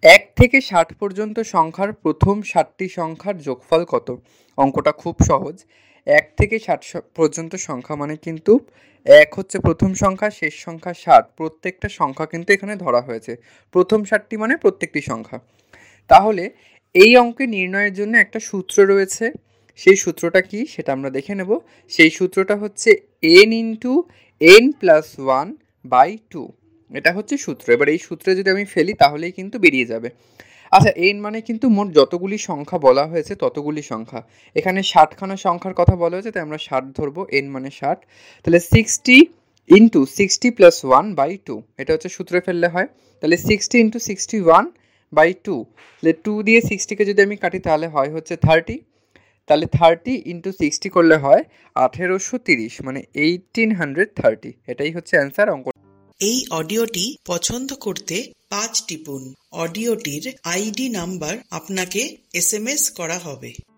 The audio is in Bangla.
1 থেকে 60 পর্যন্ত সংখ্যার প্রথম 60টি সংখ্যার যোগফল কত? অঙ্কটা খুব সহজ। 1 থেকে 60 পর্যন্ত সংখ্যা মানে কিন্তু 1 হচ্ছে প্রথম সংখ্যা, শেষ সংখ্যা 60, প্রত্যেকটা সংখ্যা কিন্তু এখানে ধরা হয়েছে। প্রথম 60টি মানে প্রত্যেকটি সংখ্যা। তাহলে এই অঙ্কে নির্ণয়ের জন্য একটা সূত্র রয়েছে। সেই সূত্রটা কি সেটা আমরা দেখে নেব। সেই সূত্রটা হচ্ছে n ইন্টু n প্লাস 1/2। এটা হচ্ছে সূত্র। এবার এই সূত্রে যদি আমি ফেলি তাহলেই কিন্তু বেরিয়ে যাবে। আচ্ছা, n মানে কিন্তু মোট যতগুলি সংখ্যা বলা হয়েছে ততগুলি সংখ্যা। এখানে 60খানা সংখ্যার কথা বলা হয়েছে, তাই আমরা 60 ধরবো, n মানে 60। তাহলে 60 ইন্টু 60 প্লাস 1/2, এটা হচ্ছে সূত্রে ফেললে হয়। তাহলে 60 ইন্টু 61/2, তাহলে 2 দিয়ে 60কে যদি আমি কাটি তাহলে হয় হচ্ছে 30। তাহলে 30 ইন্টু 60 করলে হয় 1830, মানে 1830। এটাই হচ্ছে অ্যান্সার। অঙ্ক এই অডিওটি পছন্দ করতে 5 টিপুন। অডিওটির আইডি নাম্বার আপনাকে SMS করা হবে।